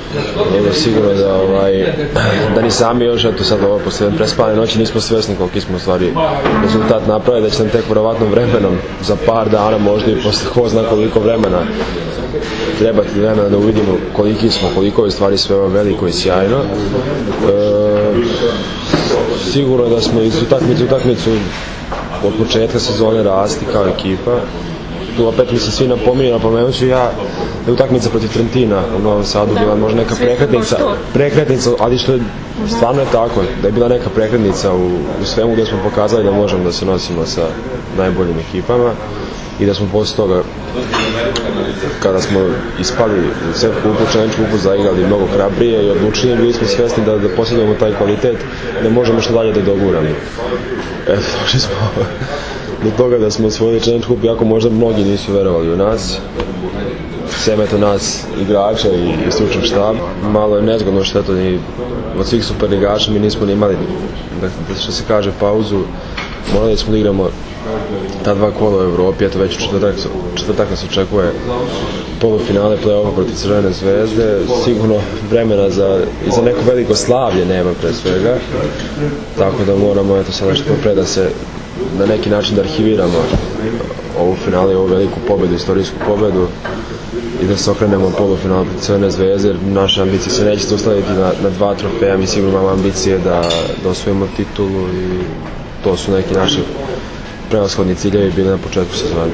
Sigurno da ni sami još, eto sad posle prespane noći nismo svjesni koliki smo u stvari rezultat napravili, da će nam tek vjerovatno vremenom za par dana, možda i posle ko zna koliko vremena trebati vremena da uvidimo koliki smo, koliko je stvari sve veliko i sjajno. Sigurno da smo iz utakmicu od početka sezone rasti kao ekipa. Tu opet mi se svi napomenut ću ja da je utakmica protiv Trentina u Novom Sadu bila možda neka prekretnica, ali što je stvarno je tako, da je bila neka prekretnica u svemu gdje smo pokazali da možemo da se nosimo sa najboljim ekipama i da smo posle toga, kada smo ispali u set kupu, challenge kupu, zaigrali mnogo hrabrije i odlučnije, bili smo svjesni da posjedujemo taj kvalitet, da možemo što dalje da doguramo. Eto, došli smo do toga da smo osvojili challenge kup, iako možda mnogi nisu verovali u nas. Sem eto nas igrača i stručnog štaba. Malo je nezgodno što eto od svih superligaša mi nismo ni imali, da što se kaže, pauzu. Morali smo da igramo ta dva kola u Evropi, eto već u četvrtak nas očekuje polufinale play-offa protiv Crvene zvezde. Sigurno vremena za neko veliko slavlje nema pre svega, tako da moramo eto sada što pre da se na neki način da arhiviramo ovu finale, ovu veliku pobedu, istorijsku pobedu i da se okrenemo polufinalu protiv Crvene zvezde, jer naše ambicije se neće zaustaviti na dva trofeja. Mi sigurno imamo ambicije da osvojimo titulu i to su neki naši prevashodni ciljevi bili na početku sezone.